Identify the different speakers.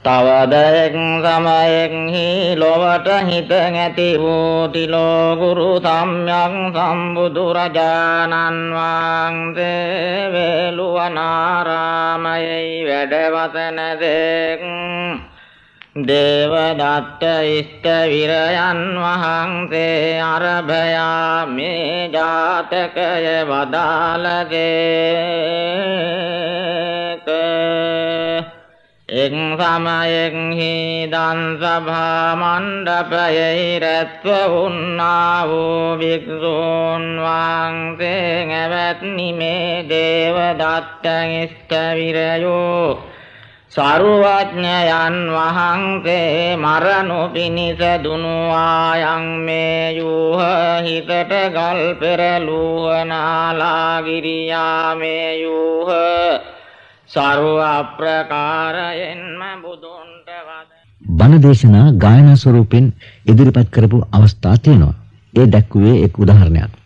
Speaker 1: තවද එක් සමයෙහි ලොවට හිත ඇති වූ තිලෝ ගුරු සම්්‍යක් සම්බුදු රජාණන් වහන්සේ වේළුවනාරාමයේ වැඩවසන තෙක් දේවදත්ත ඉෂ්ඨ විරයන් වහන්සේ අරභයා මේ ජාතකය වදාළදේක එක් සමයෙහි දන් සභා මණ්ඩපයෙහි රැස්ව වුණා වූ භික්ෂූන් වහන්සේ ඇවැත්නි මේ දේවදත්ත ඉෂ්ඨ විරයෝ සරුවඥයන් වහන්සේ මරණු පිණිස දුනුවායන් මේ යූහ හිතට ගල් පෙරළුව නාලා ගිරියා මේ යූහ සර්ව ප්‍රකාරයෙන්ම බුදුන්ට වද
Speaker 2: බණ දේශනා ගායනා ස්වරූපෙන් ඉදිරිපත් කරපු අවස්ථා තියෙනවා. ඒ දැක්ුවේ එක් උදාහරණයක්.